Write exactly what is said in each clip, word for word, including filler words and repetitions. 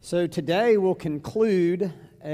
So today we'll conclude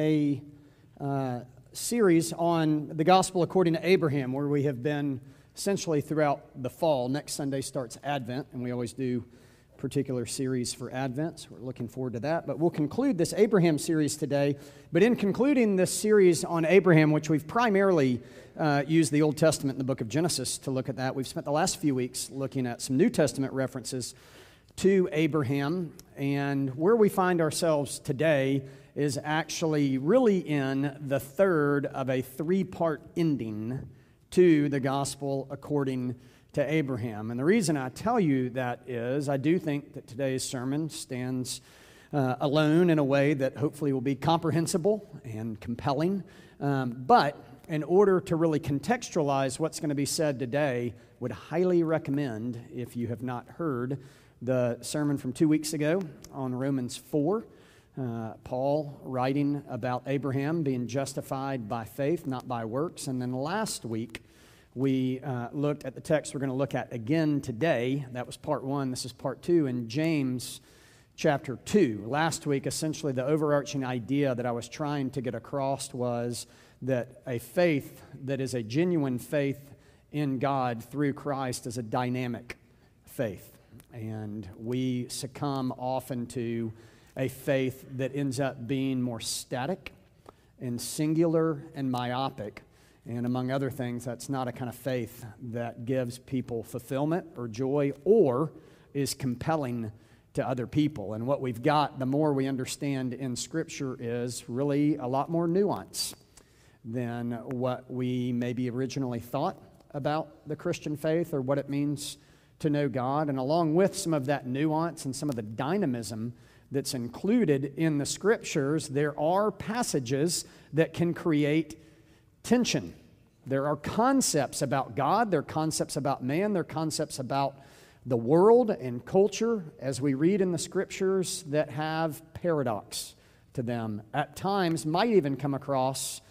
a uh, series on the gospel according to Abraham, where we have been essentially throughout the fall. Next Sunday starts Advent, and we always do particular series for Advent, so we're looking forward to that. But we'll conclude this Abraham series today. But in concluding this series on Abraham, which we've primarily uh, used the Old Testament in the book of Genesis to look at that, we've spent the last few weeks looking at some New Testament references to Abraham, and where we find ourselves today is actually really in the third of a three-part ending to the gospel according to Abraham. And the reason I tell you that is I do think that today's sermon stands uh, alone in a way that hopefully will be comprehensible and compelling. Um, but in order to really contextualize what's going to be said today, would highly recommend, if you have not heard, the sermon from two weeks ago on Romans four. Uh, Paul writing about Abraham being justified by faith, not by works. And then last week, we uh, looked at the text we're going to look at again today. That was part one. This is part two in James chapter two. Last week, essentially, the overarching idea that I was trying to get across was that a faith that is a genuine faith in God through Christ is a dynamic faith. And we succumb often to a faith that ends up being more static and singular and myopic. And among other things, that's not a kind of faith that gives people fulfillment or joy or is compelling to other people. And what we've got, the more we understand in Scripture, is really a lot more nuance than what we maybe originally thought about the Christian faith or what it means to know God. And along with some of that nuance and some of the dynamism that's included in the Scriptures, there are passages that can create tension. There are concepts about God, there are concepts about man, there are concepts about the world and culture as we read in the Scriptures that have paradox to them. At times might even come across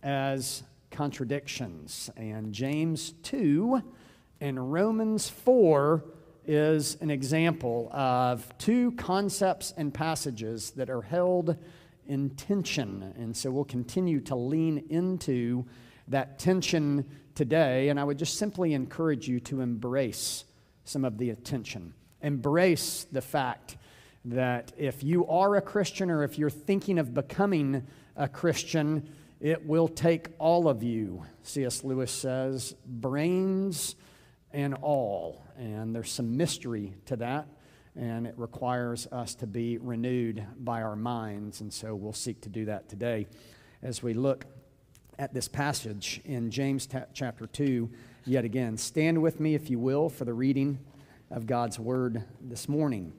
as contradictions. And James two and Romans four is an example of two concepts and passages that are held in tension. And so we'll continue to lean into that tension today. And I would just simply encourage you to embrace some of the tension. Embrace the fact that if you are a Christian or if you're thinking of becoming a Christian, it will take all of you, C S Lewis says, brains and all. And there's some mystery to that, and it requires us to be renewed by our minds. And so we'll seek to do that today as we look at this passage in James ta- chapter two yet again. Stand with me, if you will, for the reading of God's Word this morning.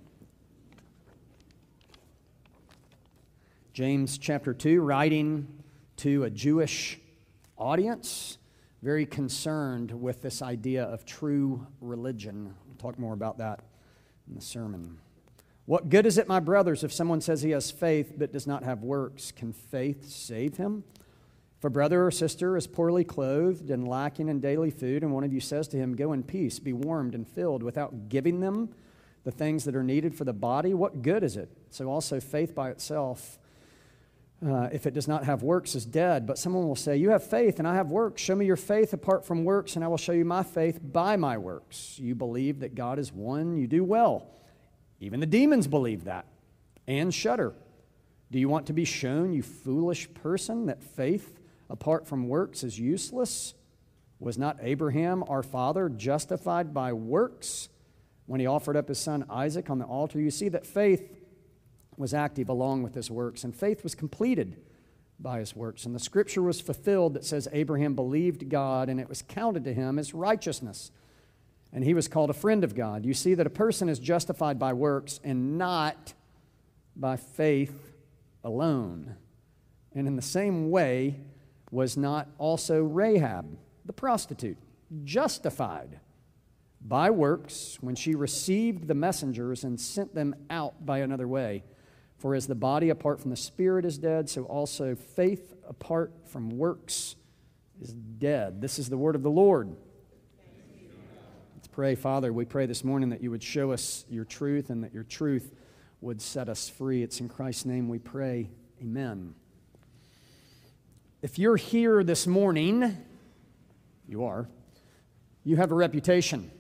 James chapter two, writing to a Jewish audience, very concerned with this idea of true religion. We'll talk more about that in the sermon. What good is it, my brothers, if someone says he has faith but does not have works? Can faith save him? If a brother or sister is poorly clothed and lacking in daily food, and one of you says to him, "Go in peace, be warmed and filled," without giving them the things that are needed for the body, what good is it? So also faith by itself, Uh, if it does not have works, is dead. But someone will say, "You have faith and I have works. Show me your faith apart from works, and I will show you my faith by my works. You believe that God is one, you do well. Even the demons believe that and shudder. Do you want to be shown, you foolish person, that faith apart from works is useless? Was not Abraham, our father, justified by works when he offered up his son Isaac on the altar?" You see that faith was active along with his works, and faith was completed by his works. And the Scripture was fulfilled that says Abraham believed God, and it was counted to him as righteousness, and he was called a friend of God. You see that a person is justified by works and not by faith alone. And in the same way was not also Rahab, the prostitute, justified by works when she received the messengers and sent them out by another way? For as the body apart from the spirit is dead, so also faith apart from works is dead. This is the word of the Lord. Let's pray. Father, we pray this morning that you would show us your truth and that your truth would set us free. It's in Christ's name we pray. Amen. If you're here this morning, you are, you have a reputation.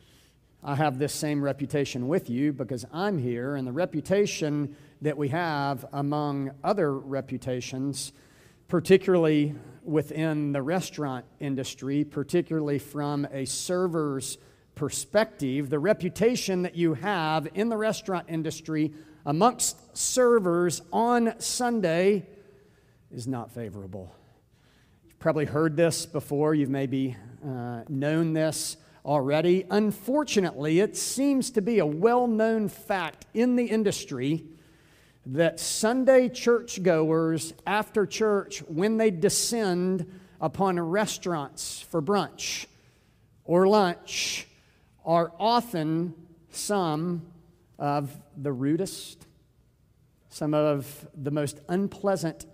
I have this same reputation with you because I'm here, and the reputation that we have among other reputations, particularly within the restaurant industry, particularly from a server's perspective, the reputation that you have in the restaurant industry amongst servers on Sunday is not favorable. You've probably heard this before. You've maybe uh, known this already. Unfortunately, it seems to be a well-known fact in the industry that Sunday churchgoers after church, when they descend upon restaurants for brunch or lunch, are often some of the rudest, some of the most unpleasant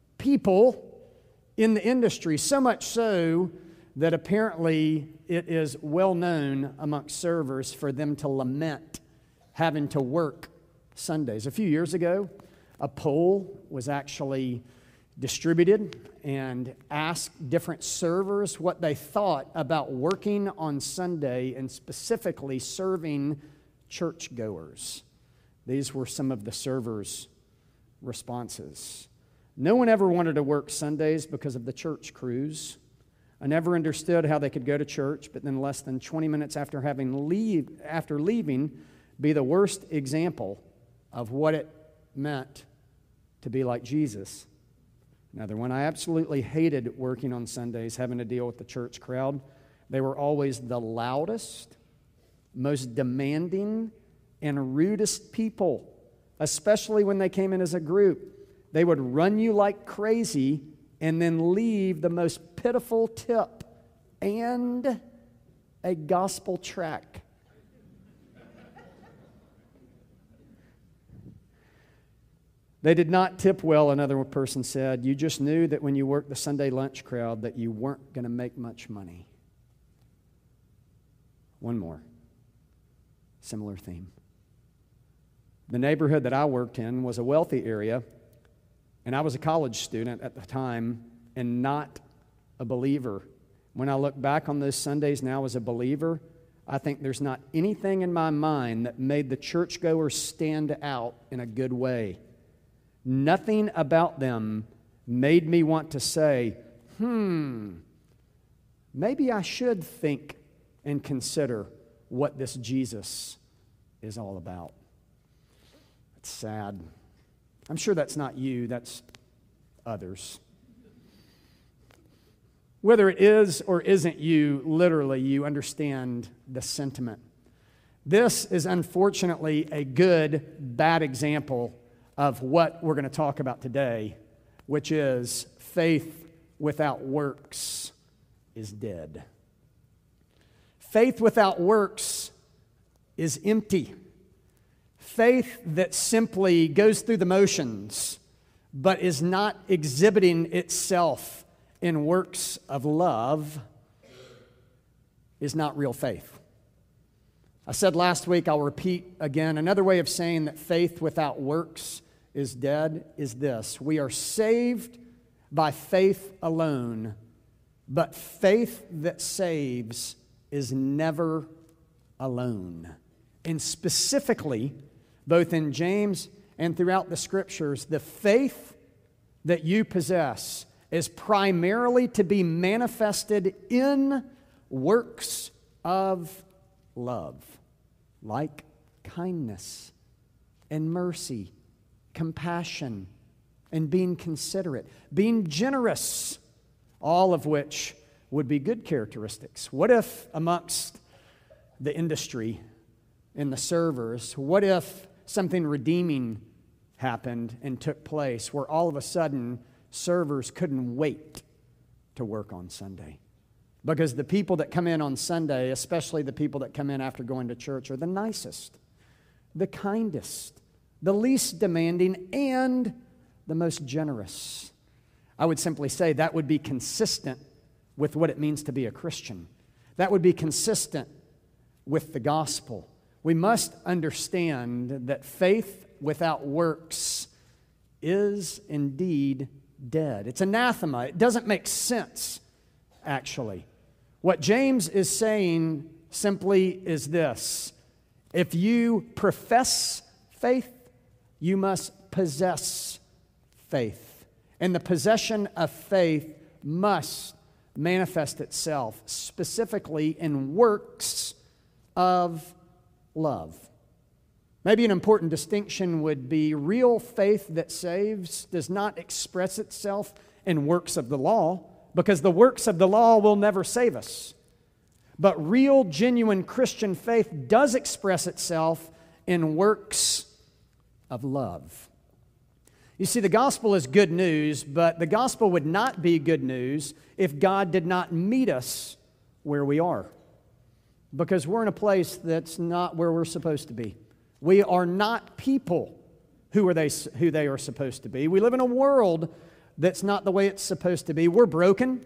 people in the industry, so much so that apparently it is well known amongst servers for them to lament having to work Sundays. A few years ago, a poll was actually distributed and asked different servers what they thought about working on Sunday and specifically serving churchgoers. These were some of the servers' responses. No one ever wanted to work Sundays because of the church crews. I never understood how they could go to church, but then less than twenty minutes after having leave, after leaving, be the worst example of what it meant to be like Jesus. Another one, I absolutely hated working on Sundays, having to deal with the church crowd. They were always the loudest, most demanding, and rudest people, especially when they came in as a group. They would run you like crazy and then leave the most pitiful tip and a gospel tract. They did not tip well, another person said. You just knew that when you worked the Sunday lunch crowd that you weren't going to make much money. One more. Similar theme. The neighborhood that I worked in was a wealthy area, and I was a college student at the time and not a believer. When I look back on those Sundays now as a believer, I think there's not anything in my mind that made the churchgoers stand out in a good way. Nothing about them made me want to say, hmm, maybe I should think and consider what this Jesus is all about. It's sad. I'm sure that's not you, that's others. Whether it is or isn't you, literally, you understand the sentiment. This is unfortunately a good, bad example of what we're going to talk about today, which is faith without works is dead. Faith without works is empty. Faith that simply goes through the motions but is not exhibiting itself in works of love is not real faith. I said last week, I'll repeat again, another way of saying that faith without works is dead is this. We are saved by faith alone, but faith that saves is never alone. And specifically, both in James and throughout the Scriptures, the faith that you possess is primarily to be manifested in works of love, like kindness and mercy, compassion, and being considerate, being generous, all of which would be good characteristics. What if amongst the industry and the servers, what if something redeeming happened and took place where all of a sudden servers couldn't wait to work on Sunday? Because the people that come in on Sunday, especially the people that come in after going to church, are the nicest, the kindest, the least demanding, and the most generous. I would simply say that would be consistent with what it means to be a Christian. That would be consistent with the gospel. we must understand that faith without works is indeed dead. It's anathema. It doesn't make sense, actually. What James is saying simply is this: if you profess faith, you must possess faith. And the possession of faith must manifest itself specifically in works of love. Maybe an important distinction would be real faith that saves does not express itself in works of the law, because the works of the law will never save us. But real, genuine Christian faith does express itself in works of love. You see, the gospel is good news, but the gospel would not be good news if God did not meet us where we are, because we're in a place that's not where we're supposed to be. We are not people who are they who they are supposed to be. We live in a world that's not the way it's supposed to be. We're broken,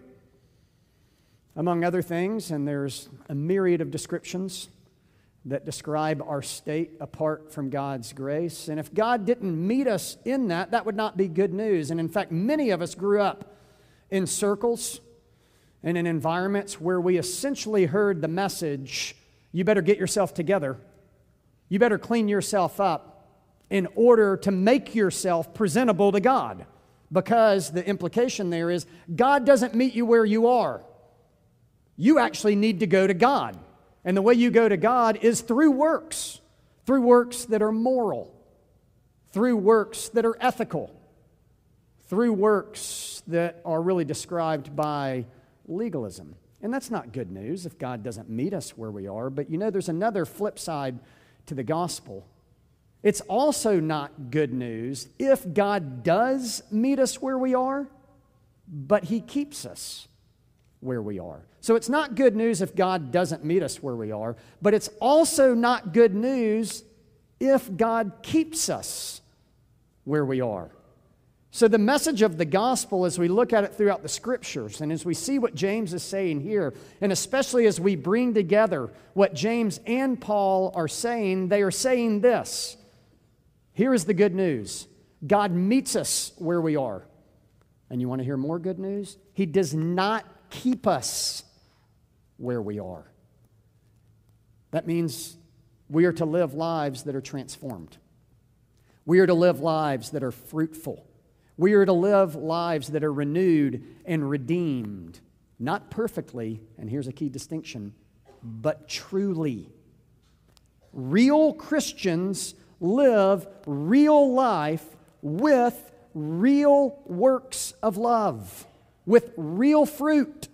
among other things, and there's a myriad of descriptions that describe our state apart from God's grace. And if God didn't meet us in that, that would not be good news. And in fact, many of us grew up in circles and in environments where we essentially heard the message, you better get yourself together. You better clean yourself up in order to make yourself presentable to God. Because the implication there is God doesn't meet you where you are. You actually need to go to God. And the way you go to God is through works, through works that are moral, through works that are ethical, through works that are really described by legalism. And that's not good news if God doesn't meet us where we are. But you know, there's another flip side to the gospel. It's also not good news if God does meet us where we are, but He keeps us where we are. So it's not good news if God doesn't meet us where we are, but it's also not good news if God keeps us where we are. So the message of the gospel, as we look at it throughout the scriptures, and as we see what James is saying here, and especially as we bring together what James and Paul are saying, they are saying this. Here is the good news. God meets us where we are. And you want to hear more good news? He does not keep us where we are. That means we are to live lives that are transformed. We are to live lives that are fruitful. We are to live lives that are renewed and redeemed. Not perfectly, and here's a key distinction, but truly. Real Christians live real life with real works of love, with real fruit.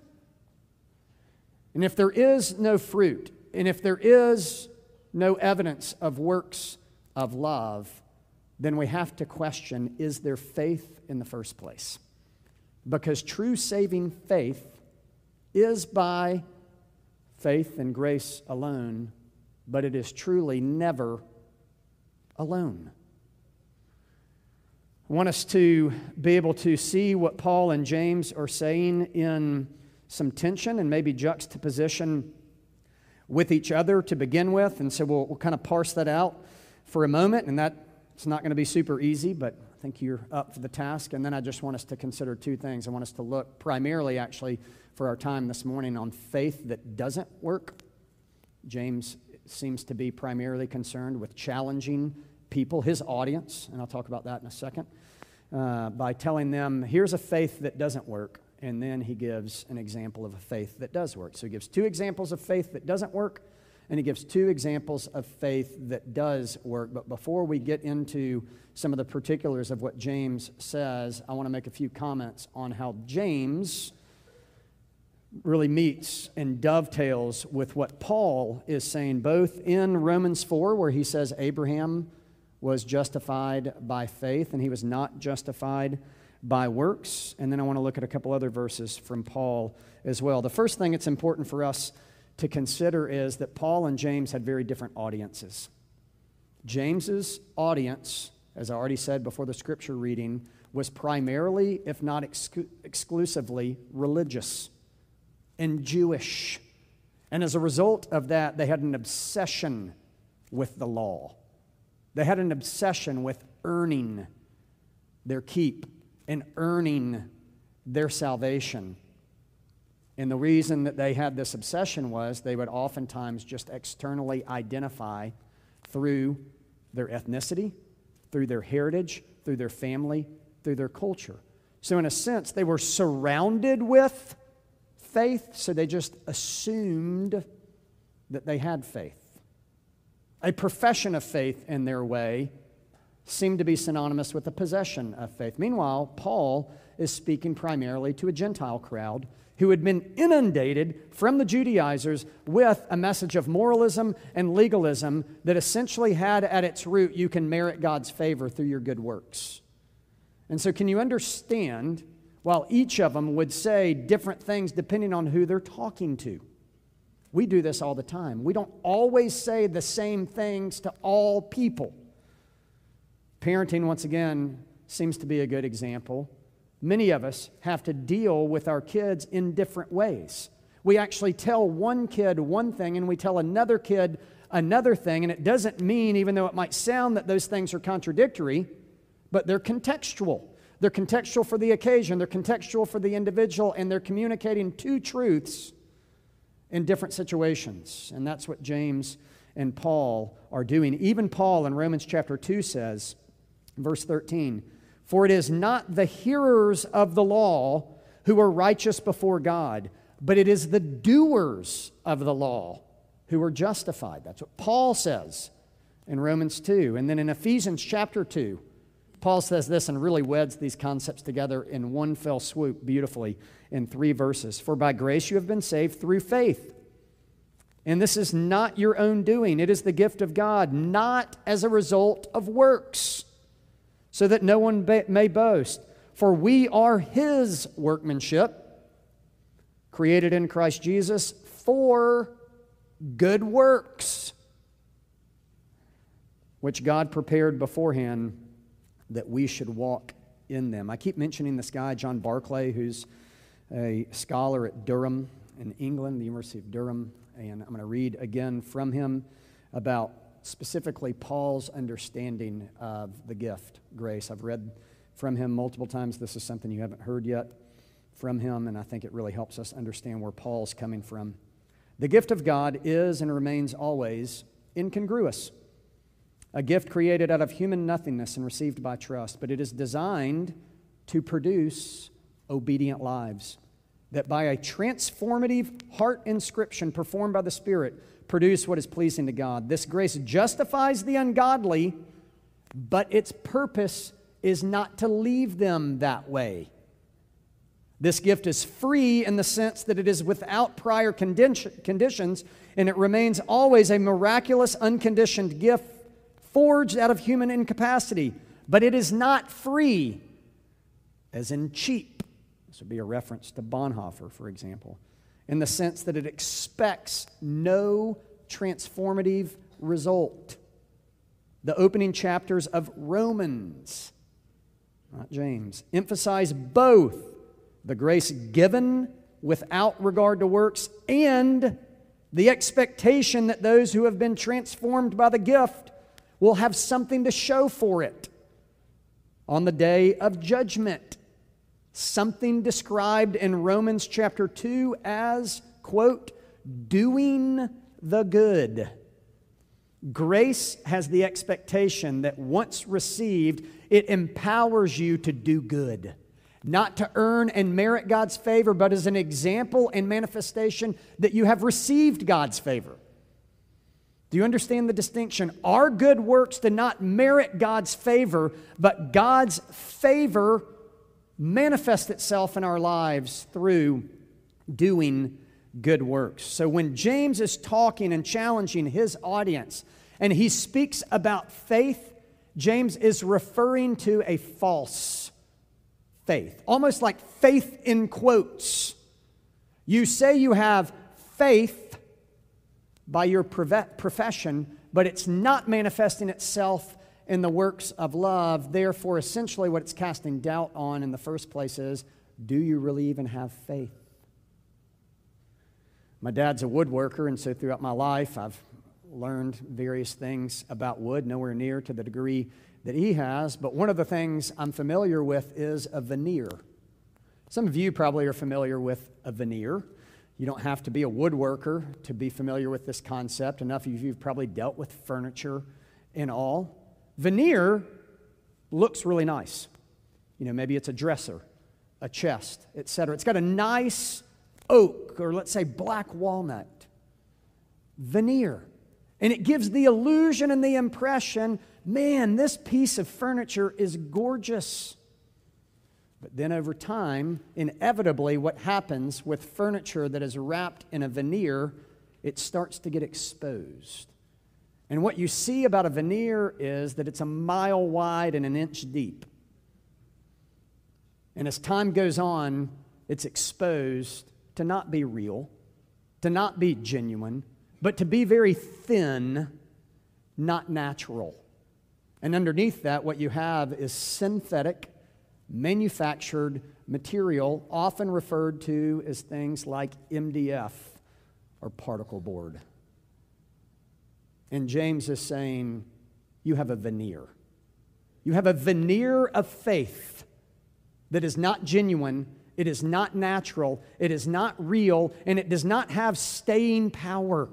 And if there is no fruit, and if there is no evidence of works of love, then we have to question, is there faith in the first place? Because true saving faith is by faith and grace alone, but it is truly never alone. I want us to be able to see what Paul and James are saying in some tension and maybe juxtaposition with each other to begin with. And so we'll, we'll kind of parse that out for a moment, and that it's not going to be super easy, but I think you're up for the task. And then I just want us to consider two things. I want us to look primarily, actually, for our time this morning on faith that doesn't work. James seems to be primarily concerned with challenging people, his audience, and I'll talk about that in a second, uh, by telling them, here's a faith that doesn't work, and then he gives an example of a faith that does work. So he gives two examples of faith that doesn't work, and he gives two examples of faith that does work. But before we get into some of the particulars of what James says, I want to make a few comments on how James really meets and dovetails with what Paul is saying, both in Romans four, where he says Abraham was justified by faith and he was not justified by works. And then I want to look at a couple other verses from Paul as well. The first thing it's important for us to consider is that Paul and James had very different audiences. James's audience, as I already said before the scripture reading, was primarily, if not excu- exclusively, religious and Jewish. And as a result of that, they had an obsession with the law. They had an obsession with earning their keep and earning their salvation. And the reason that they had this obsession was they would oftentimes just externally identify through their ethnicity, through their heritage, through their family, through their culture. So in a sense, they were surrounded with faith, so they just assumed that they had faith. A profession of faith in their way seemed to be synonymous with the possession of faith. Meanwhile, Paul is speaking primarily to a Gentile crowd who had been inundated from the Judaizers with a message of moralism and legalism that essentially had at its root, you can merit God's favor through your good works. And so can you understand, while each of them would say different things depending on who they're talking to? We do this all the time. We don't always say the same things to all people. Parenting, once again, seems to be a good example. Many of us have to deal with our kids in different ways. We actually tell one kid one thing and we tell another kid another thing, and it doesn't mean, even though it might sound that those things are contradictory, but they're contextual. They're contextual for the occasion, they're contextual for the individual, and they're communicating two truths in different situations. And that's what James and Paul are doing. Even Paul in Romans chapter two says, verse thirteen, "For it is not the hearers of the law who are righteous before God, but it is the doers of the law who are justified." That's what Paul says in Romans two. And then in Ephesians chapter two, Paul says this and really weds these concepts together in one fell swoop beautifully in three verses. "For by grace you have been saved through faith. And this is not your own doing. It is the gift of God, not as a result of works, so that no one may boast. For we are His workmanship, created in Christ Jesus for good works, which God prepared beforehand that we should walk in them." I keep mentioning this guy, John Barclay, who's a scholar at Durham in England, the University of Durham, and I'm going to read again from him about specifically Paul's understanding of the gift, grace. I've read from him multiple times. This is something you haven't heard yet from him, and I think it really helps us understand where Paul's coming from. "The gift of God is and remains always incongruous. A gift created out of human nothingness and received by trust, but it is designed to produce obedient lives that by a transformative heart inscription performed by the Spirit produce what is pleasing to God. This grace justifies the ungodly, but its purpose is not to leave them that way. This gift is free in the sense that it is without prior condi- conditions, and it remains always a miraculous, unconditioned gift forged out of human incapacity. But it is not free, as in cheap. This would be a reference to Bonhoeffer, for example, in the sense that it expects no transformative result. The opening chapters of Romans, not James, emphasize both the grace given without regard to works and the expectation that those who have been transformed by the gift will have something to show for it on the day of judgment. Something described in Romans chapter two as, quote, doing the good. Grace has the expectation that once received, it empowers you to do good. Not to earn and merit God's favor, but as an example and manifestation that you have received God's favor. Do you understand the distinction? Our good works do not merit God's favor, but God's favor manifests itself in our lives through doing good works. So when James is talking and challenging his audience, and he speaks about faith, James is referring to a false faith, almost like faith in quotes. You say you have faith by your profession, but it's not manifesting itself in the works of love. Therefore, essentially what it's casting doubt on in the first place is, do you really even have faith? My dad's a woodworker, and so throughout my life, I've learned various things about wood, nowhere near to the degree that he has, but one of the things I'm familiar with is a veneer. Some of you probably are familiar with a veneer. You don't have to be a woodworker to be familiar with this concept. Enough of you have probably dealt with furniture and all. Veneer looks really nice. You know, maybe it's a dresser, a chest, et cetera. It's got a nice oak, or let's say black walnut veneer. And it gives the illusion and the impression, man, this piece of furniture is gorgeous. But then over time, inevitably, what happens with furniture that is wrapped in a veneer, it starts to get exposed. And what you see about a veneer is that it's a mile wide and an inch deep. And as time goes on, it's exposed to not be real, to not be genuine, but to be very thin, not natural. And underneath that, what you have is synthetic, manufactured material, often referred to as things like M D F or particle board. And James is saying, you have a veneer. You have a veneer of faith that is not genuine, it is not natural, it is not real, and it does not have staying power.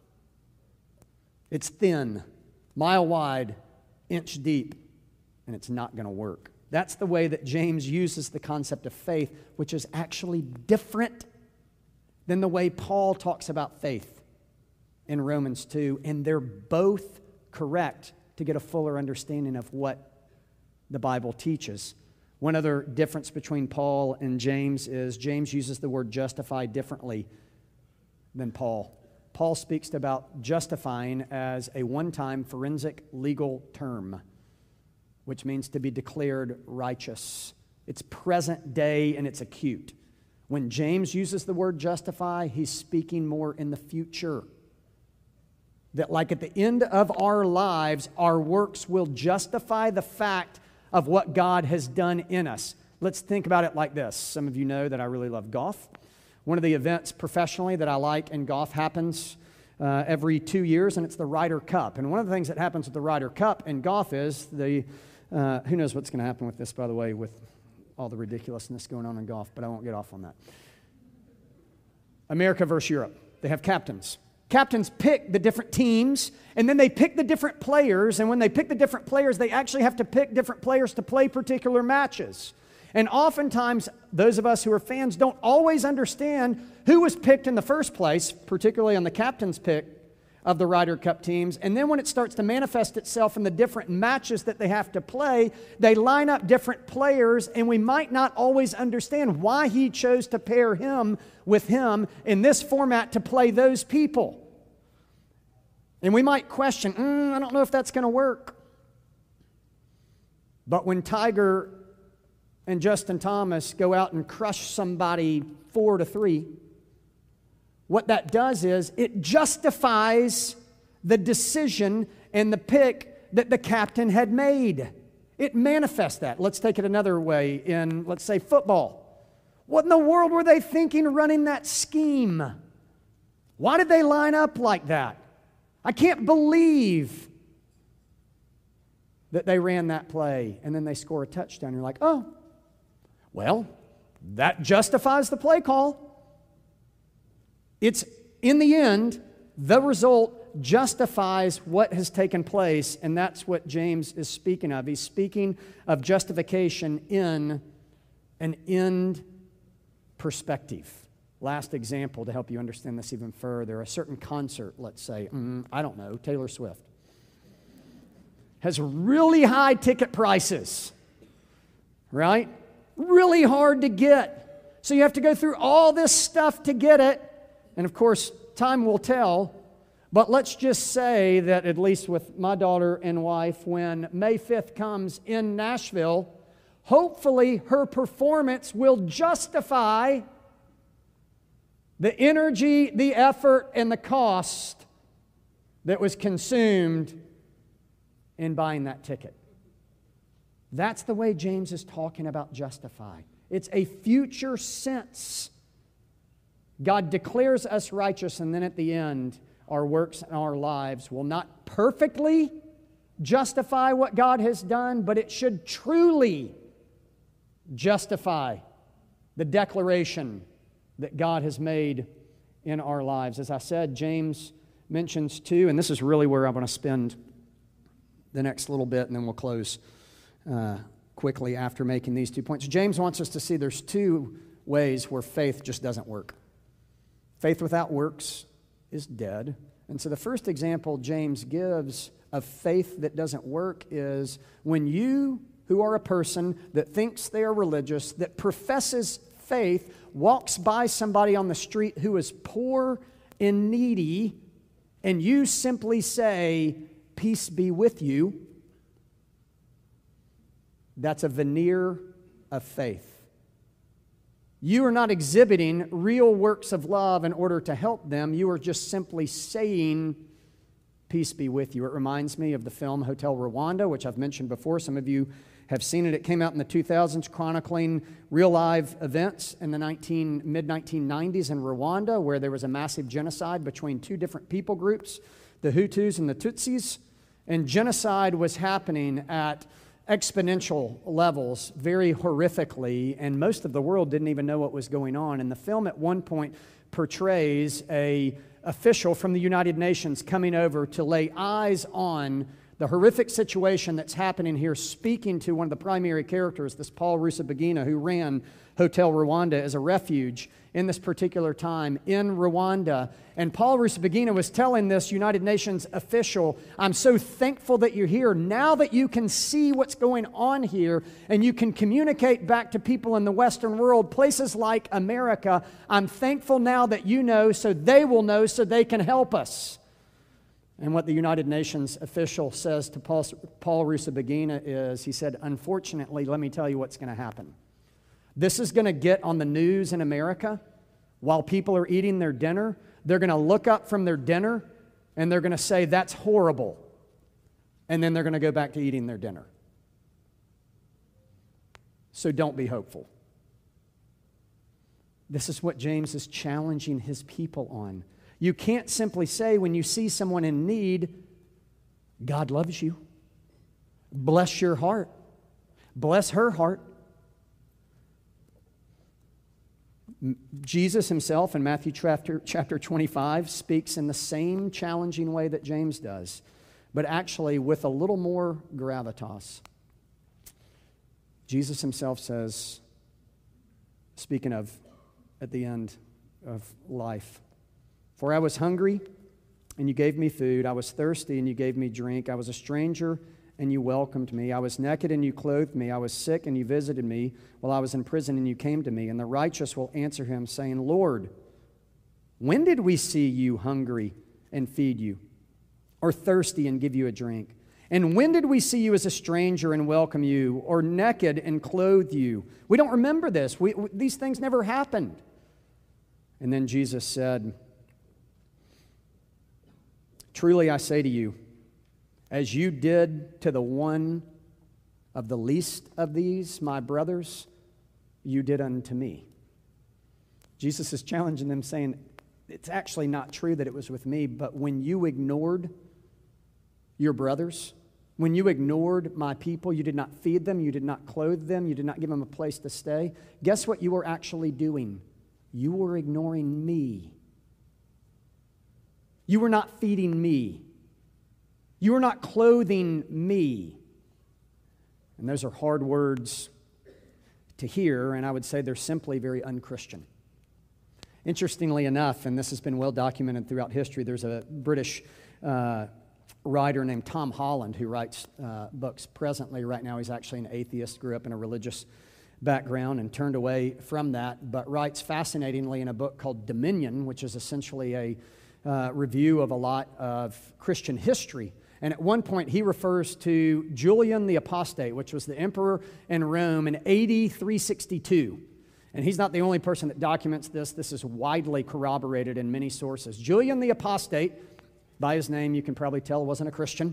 It's thin, mile wide, inch deep, and it's not going to work. That's the way that James uses the concept of faith, which is actually different than the way Paul talks about faith in Romans two, and they're both correct to get a fuller understanding of what the Bible teaches. One other difference between Paul and James is James uses the word justify differently than Paul. Paul speaks about justifying as a one-time forensic legal term, which means to be declared righteous. It's present day and it's acute. When James uses the word justify, he's speaking more in the future. That like at the end of our lives, our works will justify the fact of what God has done in us. Let's think about it like this. Some of you know that I really love golf. One of the events professionally that I like in golf happens uh, every two years, and it's the Ryder Cup. And one of the things that happens with the Ryder Cup in golf is the, uh, who knows what's going to happen with this, by the way, with all the ridiculousness going on in golf, but I won't get off on that. America versus Europe. They have captains. Captains pick the different teams, and then they pick the different players, and when they pick the different players, they actually have to pick different players to play particular matches. And oftentimes, those of us who are fans don't always understand who was picked in the first place, particularly on the captain's pick of the Ryder Cup teams. And then when it starts to manifest itself in the different matches that they have to play, they line up different players, and we might not always understand why he chose to pair him with him in this format to play those people. And we might question, mm, I don't know if that's going to work. But when Tiger and Justin Thomas go out and crush somebody four to three, what that does is it justifies the decision and the pick that the captain had made. It manifests that. Let's take it another way in, let's say, football. What in the world were they thinking running that scheme? Why did they line up like that? I can't believe that they ran that play and then they score a touchdown. You're like, oh, well, that justifies the play call. It's, in the end, the result justifies what has taken place, and that's what James is speaking of. He's speaking of justification in an end perspective. Last example to help you understand this even further. A certain concert, let's say, mm, I don't know, Taylor Swift, has really high ticket prices, right? Really hard to get. So you have to go through all this stuff to get it. And of course, time will tell. But let's just say that, at least with my daughter and wife, when May fifth comes in Nashville, hopefully her performance will justify the energy, the effort, and the cost that was consumed in buying that ticket. That's the way James is talking about justify. It's a future sense. God declares us righteous, and then at the end, our works and our lives will not perfectly justify what God has done, but it should truly justify the declaration that God has made in our lives. As I said, James mentions two, and this is really where I want to spend the next little bit, and then we'll close uh, quickly after making these two points. James wants us to see there's two ways where faith just doesn't work. Faith without works is dead. And so the first example James gives of faith that doesn't work is when you, who are a person that thinks they are religious, that professes faith, walks by somebody on the street who is poor and needy, and you simply say, "Peace be with you," that's a veneer of faith. You are not exhibiting real works of love in order to help them. You are just simply saying, "Peace be with you." It reminds me of the film Hotel Rwanda, which I've mentioned before. Some of you have seen it. It came out in the two thousands, chronicling real live events in the mid nineteen nineties in Rwanda, where there was a massive genocide between two different people groups, the Hutus and the Tutsis. And genocide was happening at exponential levels, very horrifically, and most of the world didn't even know what was going on. And the film at one point portrays a official from the United Nations coming over to lay eyes on the horrific situation that's happening here, speaking to one of the primary characters, this Paul Rusesabagina, who ran Hotel Rwanda as a refuge in this particular time in Rwanda. And Paul Rusesabagina was telling this United Nations official, "I'm so thankful that you're here. Now that you can see what's going on here and you can communicate back to people in the Western world, places like America, I'm thankful now that you know so they will know so they can help us." And what the United Nations official says to Paul, Paul Rusesabagina is, he said, "Unfortunately, let me tell you what's going to happen. This is going to get on the news in America while people are eating their dinner. They're going to look up from their dinner and they're going to say, 'That's horrible.' And then they're going to go back to eating their dinner. So don't be hopeful." This is what James is challenging his people on. You can't simply say when you see someone in need, "God loves you. Bless your heart. Bless her heart." Jesus himself in Matthew chapter, chapter twenty-five speaks in the same challenging way that James does, but actually with a little more gravitas. Jesus himself says, speaking of at the end of life, "For I was hungry, and you gave me food. I was thirsty, and you gave me drink. I was a stranger, and you welcomed me. I was naked, and you clothed me. I was sick, and you visited me. While I was in prison, and you came to me." And the righteous will answer him, saying, "Lord, when did we see you hungry and feed you, or thirsty and give you a drink? And when did we see you as a stranger and welcome you, or naked and clothe you? We don't remember this. We, we, these things never happened." And then Jesus said, "Truly I say to you, as you did to the one of the least of these, my brothers, you did unto me." Jesus is challenging them, saying, it's actually not true that it was with me, but when you ignored your brothers, when you ignored my people, you did not feed them, you did not clothe them, you did not give them a place to stay, guess what you were actually doing? You were ignoring me. You were not feeding me. You are not clothing me. And those are hard words to hear, and I would say they're simply very unchristian. Interestingly enough, and this has been well documented throughout history, there's a British uh, writer named Tom Holland who writes uh, books presently. Right now he's actually an atheist, grew up in a religious background and turned away from that, but writes fascinatingly in a book called Dominion, which is essentially a uh, review of a lot of Christian history. And at one point, he refers to Julian the Apostate, which was the emperor in Rome in A D three sixty-two. And he's not the only person that documents this. This is widely corroborated in many sources. Julian the Apostate, by his name, you can probably tell wasn't a Christian.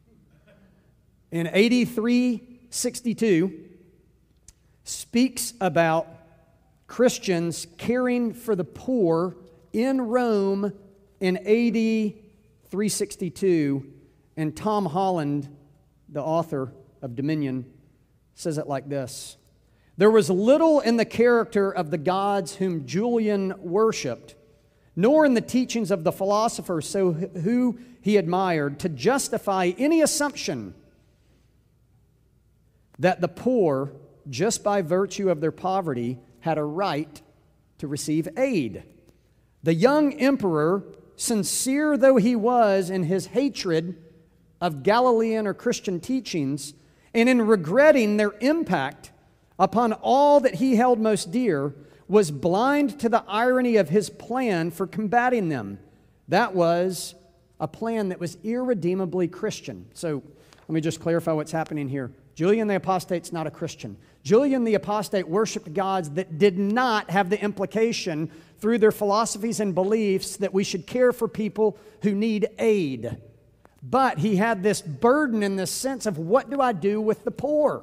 In A D three sixty-two, speaks about Christians caring for the poor in Rome in A D three sixty-two, and Tom Holland, the author of Dominion, says it like this: "There was little in the character of the gods whom Julian worshipped, nor in the teachings of the philosophers so who he admired, to justify any assumption that the poor, just by virtue of their poverty, had a right to receive aid. The young emperor, sincere though he was in his hatred of Galilean or Christian teachings, and in regretting their impact upon all that he held most dear, was blind to the irony of his plan for combating them. That was a plan that was irredeemably Christian." So let me just clarify what's happening here. Julian the Apostate's not a Christian. Julian the Apostate worshiped gods that did not have the implication through their philosophies and beliefs that we should care for people who need aid. But he had this burden in this sense of, what do I do with the poor?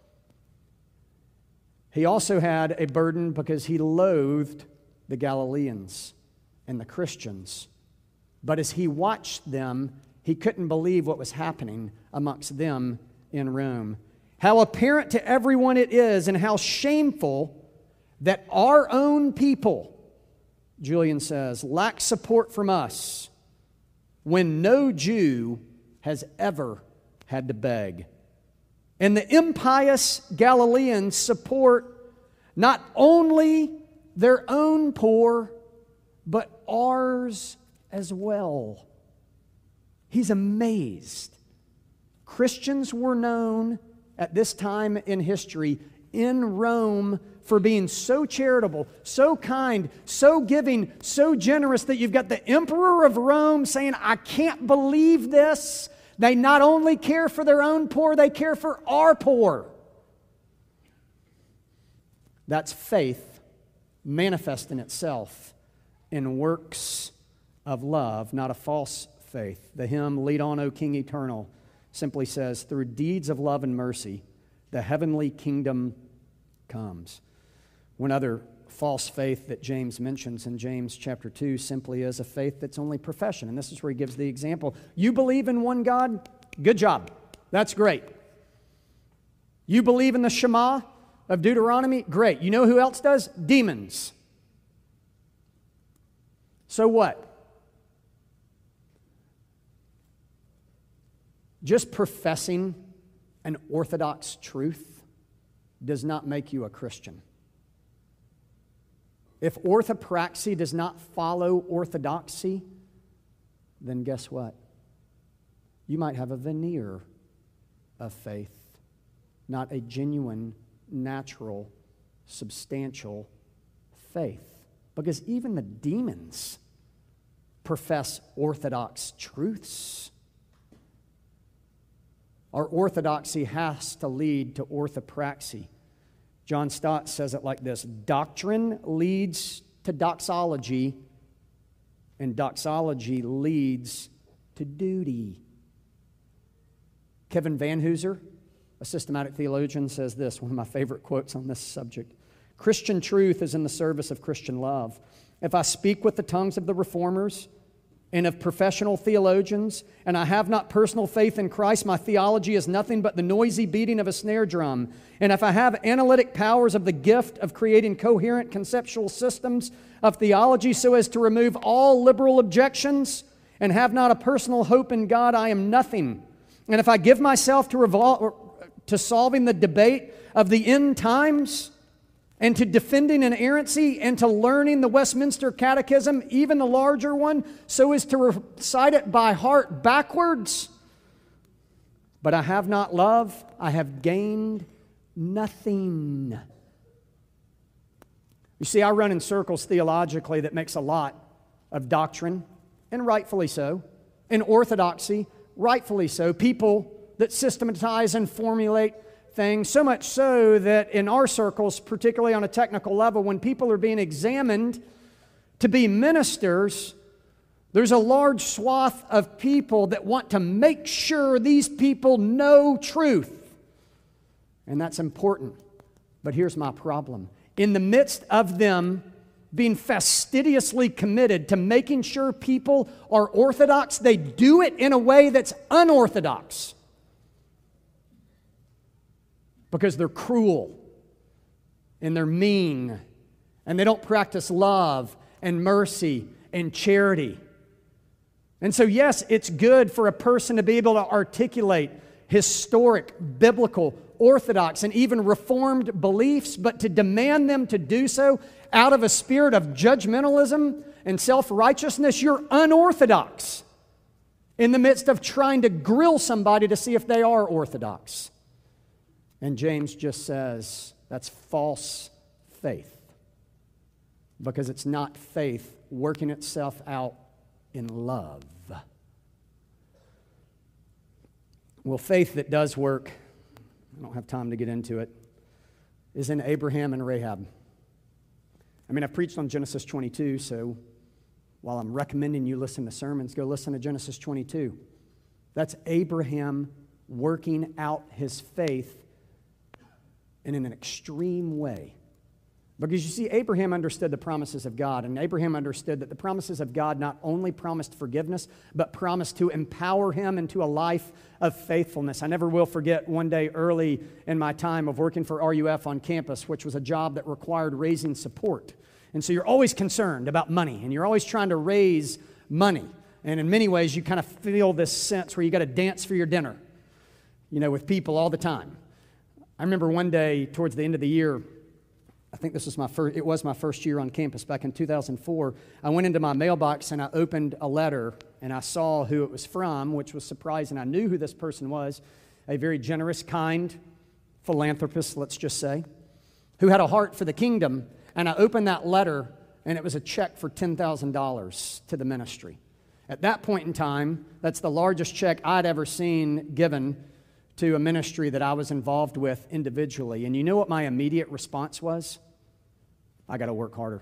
He also had a burden because he loathed the Galileans and the Christians. But as he watched them, he couldn't believe what was happening amongst them in Rome. How apparent to everyone it is, and how shameful that our own people, Julian says, lack support from us when no Jew has ever had to beg. And the impious Galileans support not only their own poor, but ours as well. He's amazed. Christians were known at this time in history in Rome for being so charitable, so kind, so giving, so generous that you've got the emperor of Rome saying, "I can't believe this. They not only care for their own poor, they care for our poor." That's faith manifesting itself in works of love, not a false faith. The hymn, "Lead On, O King Eternal," simply says, "Through deeds of love and mercy, the heavenly kingdom comes." One other false faith that James mentions in James chapter two simply is a faith that's only profession. And this is where he gives the example. You believe in one God? Good job. That's great. You believe in the Shema of Deuteronomy? Great. You know who else does? Demons. So what? Just professing an orthodox truth does not make you a Christian. If orthopraxy does not follow orthodoxy, then guess what? You might have a veneer of faith, not a genuine, natural, substantial faith. Because even the demons profess orthodox truths. Our orthodoxy has to lead to orthopraxy. John Stott says it like this: doctrine leads to doxology, and doxology leads to duty. Kevin Van Hooser, a systematic theologian, says this, one of my favorite quotes on this subject: "Christian truth is in the service of Christian love. If I speak with the tongues of the reformers and of professional theologians, and I have not personal faith in Christ, my theology is nothing but the noisy beating of a snare drum. And if I have analytic powers of the gift of creating coherent conceptual systems of theology so as to remove all liberal objections, and have not a personal hope in God, I am nothing. And if I give myself to, revol- to solving the debate of the end times, and to defending inerrancy, and to learning the Westminster Catechism, even the larger one, so as to recite it by heart backwards, but I have not love, I have gained nothing." You see, I run in circles theologically that makes a lot of doctrine, and rightfully so, and orthodoxy, rightfully so. People that systematize and formulate things, so much so that in our circles, particularly on a technical level, when people are being examined to be ministers, there's a large swath of people that want to make sure these people know truth. And that's important. But here's my problem. In the midst of them being fastidiously committed to making sure people are orthodox, they do it in a way that's unorthodox because they're cruel and they're mean and they don't practice love and mercy and charity. And so, yes, it's good for a person to be able to articulate historic, biblical, orthodox, and even reformed beliefs, but to demand them to do so out of a spirit of judgmentalism and self-righteousness, you're unorthodox in the midst of trying to grill somebody to see if they are orthodox. And James just says that's false faith, because it's not faith working itself out in love. Well, faith that does work, I don't have time to get into it, is in Abraham and Rahab. I mean, I've preached on Genesis twenty-two, so while I'm recommending you listen to sermons, go listen to Genesis twenty-two. That's Abraham working out his faith in an extreme way. Because you see, Abraham understood the promises of God, and Abraham understood that the promises of God not only promised forgiveness, but promised to empower him into a life of faithfulness. I never will forget one day early in my time of working for R U F on campus, which was a job that required raising support. And so you're always concerned about money, and you're always trying to raise money. And in many ways, you kind of feel this sense where you got to dance for your dinner, you know, with people all the time. I remember one day towards the end of the year, I think this was my first, it was my first year on campus back in two thousand four. I went into my mailbox and I opened a letter and I saw who it was from, which was surprising. I knew who this person was, a very generous, kind philanthropist, let's just say, who had a heart for the kingdom. And I opened that letter and it was a check for ten thousand dollars to the ministry. At that point in time, that's the largest check I'd ever seen given to a ministry that I was involved with individually. And you know what my immediate response was? I got to work harder.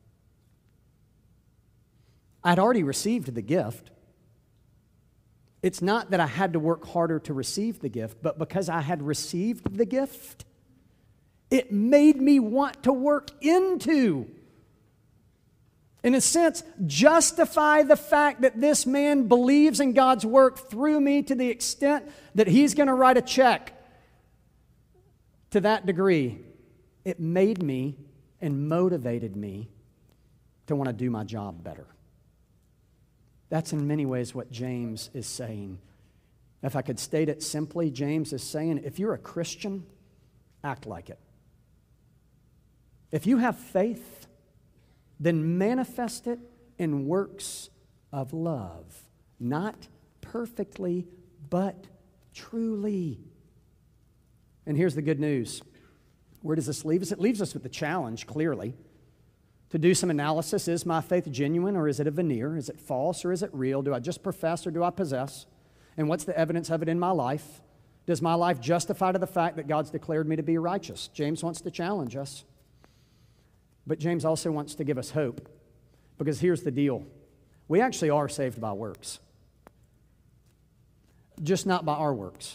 I'd already received the gift. It's not that I had to work harder to receive the gift, but because I had received the gift, it made me want to work into, in a sense, justify the fact that this man believes in God's work through me to the extent that he's going to write a check to that degree. It made me and motivated me to want to do my job better. That's in many ways what James is saying. If I could state it simply, James is saying, if you're a Christian, act like it. If you have faith, then manifest it in works of love. Not perfectly, but truly. And here's the good news. Where does this leave us? It leaves us with the challenge, clearly, to do some analysis. Is my faith genuine, or is it a veneer? Is it false, or is it real? Do I just profess, or do I possess? And what's the evidence of it in my life? Does my life justify to the fact that God's declared me to be righteous? James wants to challenge us. But James also wants to give us hope, because here's the deal. We actually are saved by works, just not by our works.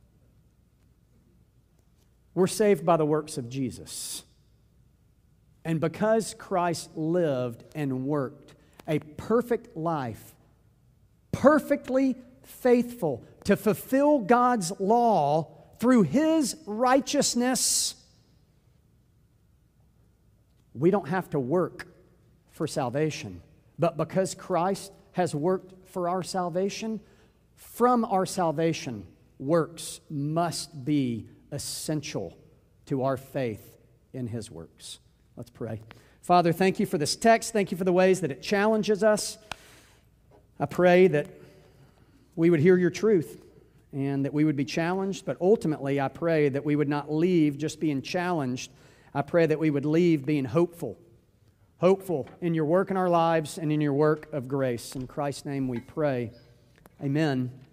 We're saved by the works of Jesus. And because Christ lived and worked a perfect life, perfectly faithful to fulfill God's law through His righteousness, we don't have to work for salvation. But because Christ has worked for our salvation, from our salvation, works must be essential to our faith in His works. Let's pray. Father, thank you for this text. Thank you for the ways that it challenges us. I pray that we would hear your truth and that we would be challenged, but ultimately I pray that we would not leave just being challenged. I pray that we would leave being hopeful, hopeful in your work in our lives and in your work of grace. In Christ's name we pray. Amen.